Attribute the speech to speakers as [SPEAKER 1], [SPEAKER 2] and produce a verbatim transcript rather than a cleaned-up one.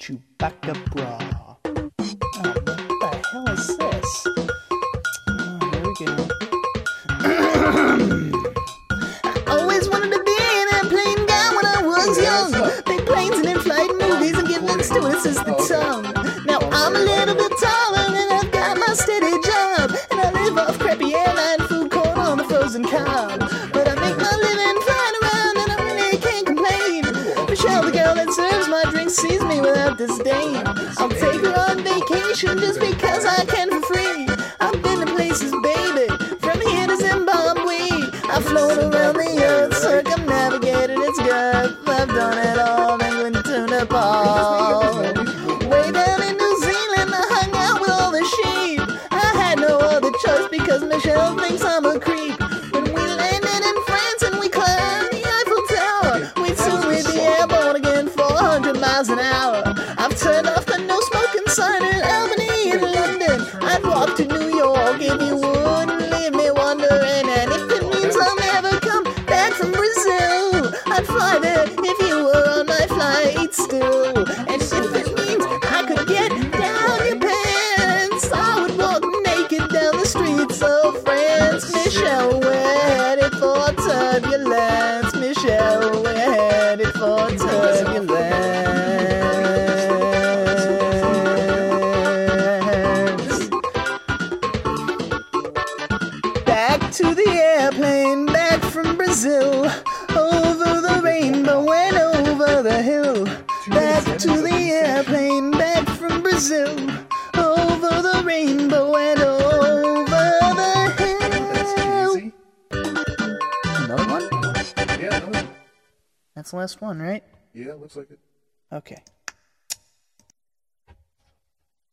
[SPEAKER 1] Chewbacca bra. Oh, what the hell is this? Oh, here we go. I always wanted to be an airplane guy when I was young. Big planes and in-flight movies and giving stewardesses the tongue. Now I'm a little bit taller and I've got my steady job, and I live off crappy airline food court on the frozen cob. But I make my living flying around and I really can't complain. Michelle, the girl that serves my drinks, sees me without disdain. I'll take her on vacation just because I can for free. I've been to places, baby, from here to Zimbabwe. I've flown around the earth, circumnavigated its girth. I've done it all, England to Nepal. Way down in New Zealand, I hung out with all the sheep. I had no other choice because Michelle thinks I'm a creep. When we landed in France and we climbed the Eiffel Tower, we'd soon be airborne again, four hundred miles an hour. I've turned off the no smoking sign in Albany and London. I'd walk to New York if you wouldn't leave me wondering. And if it means I'll never come back from Brazil, I'd fly there if you were on my flight still. And if it means I could get down your pants, I would walk naked down the streets of France. Michelle, we're headed for turbulence. Michelle, we're headed for turbulence. Back to the airplane, back from Brazil, over the rainbow and over the hill. Back to the airplane, back from Brazil, over the rainbow and over the hill. Another one?
[SPEAKER 2] Yeah, another one.
[SPEAKER 1] That's the last one, right?
[SPEAKER 2] Yeah, looks like it.
[SPEAKER 1] Okay.